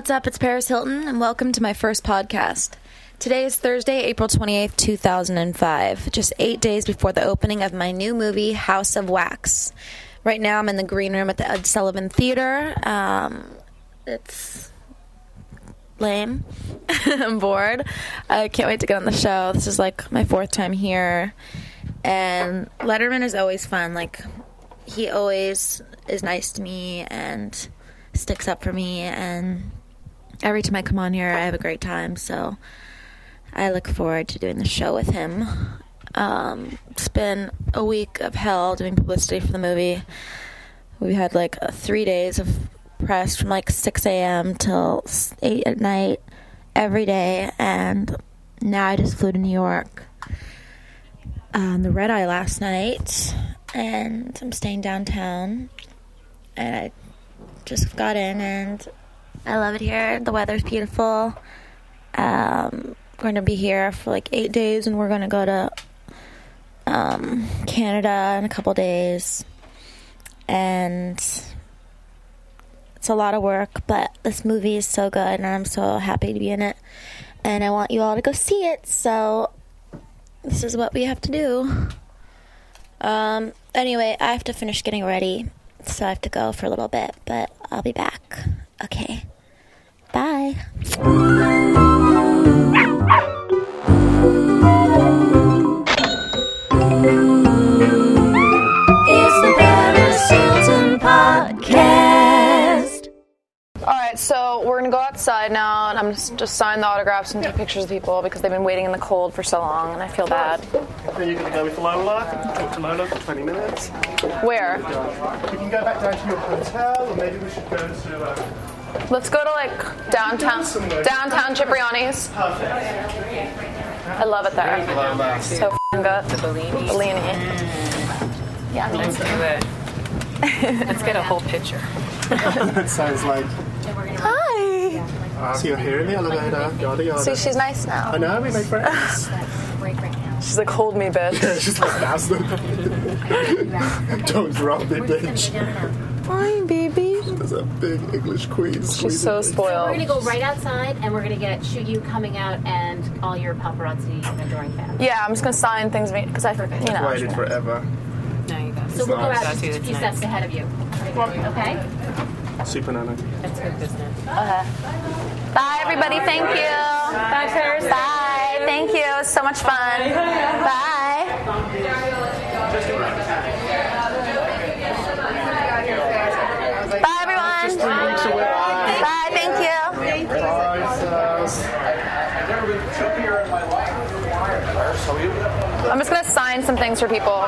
What's up? It's Paris Hilton, and welcome to my first podcast. Today is Thursday, April 28th, 2005, just 8 days before the opening of my new movie, House of Wax. Right now, I'm in the green room at the Ed Sullivan Theater. It's lame. I'm bored. I can't wait to get on the show. This is like my fourth time here. And Letterman is always fun. Like, he always is nice to me and sticks up for me, and every time I come on here I have a great time, so I look forward to doing the show with him. It's been a week of hell doing publicity for the movie. We had like 3 days of press from like 6 a.m. till 8 at night every day, and now I just flew to New York on the red eye last night, and I'm staying downtown, and I just got in, and I love it here. The weather's beautiful. We're going to be here for like 8 days, and we're going to go to Canada in a couple days. And it's a lot of work, but this movie is so good, and I'm so happy to be in it. And I want you all to go see it, so this is what we have to do. Anyway, I have to finish getting ready, so I have to go for a little bit, but I'll be back. Okay. Bye. It's the Paris Hilton Podcast. Alright, so we're gonna go outside now, and I'm just sign the autographs and take pictures of people because they've been waiting in the cold for so long, and I feel bad. Are you going to go with Lola? Talk to Lola for 20 minutes. Where? We can go back down to your hotel, or maybe we should go to... Let's go to like downtown Cipriani's. Perfect. I love it there. So f***ing good. The Bellini. Bellini. Yeah. Let's do it. Let's get a whole picture. That sounds like... Hi. So you're here in the elevator, yada yada. See, she's nice now. I know, we made friends. She's like, hold me, bitch. She's like, that's the... Don't drop me, bitch. Hi, baby. There's a big English queen. She's so spoiled. We're gonna go right outside, and we're gonna shoot you coming out, and all your paparazzi and adoring fans. Yeah, I'm just gonna sign things because I, Waited forever. Now you guys. So we'll go out That's just a few steps ahead of you. Okay? Super Nana. That's good business. Bye, everybody. Thank you. Bye, Paris. Bye. Thank you. It was so much fun. Bye. Bye, everyone. Just 3 weeks away. Bye. Thank you. I'm just going to sign some things for people.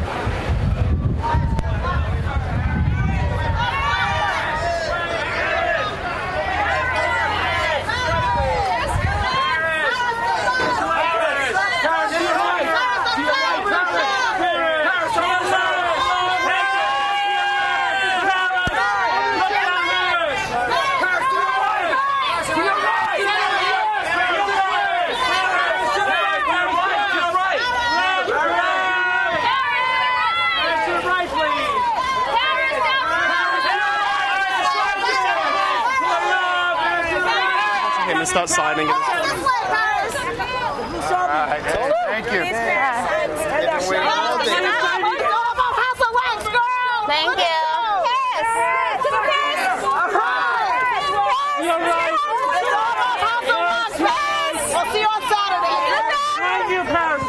Start signing it. Alright, thank you. Thank you. We'll see you on Saturday. Thank you, Paris.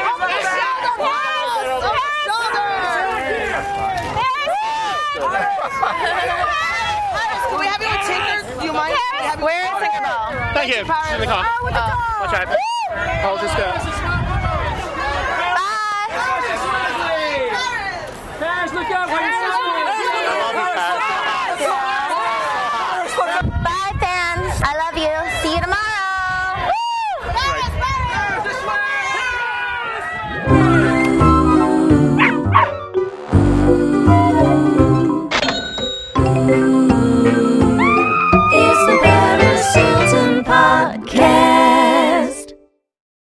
Can we have you with Tinker? Do you mind? Where is Tinkerbell? Thank you. She's in the car. Watch out. Hold this down.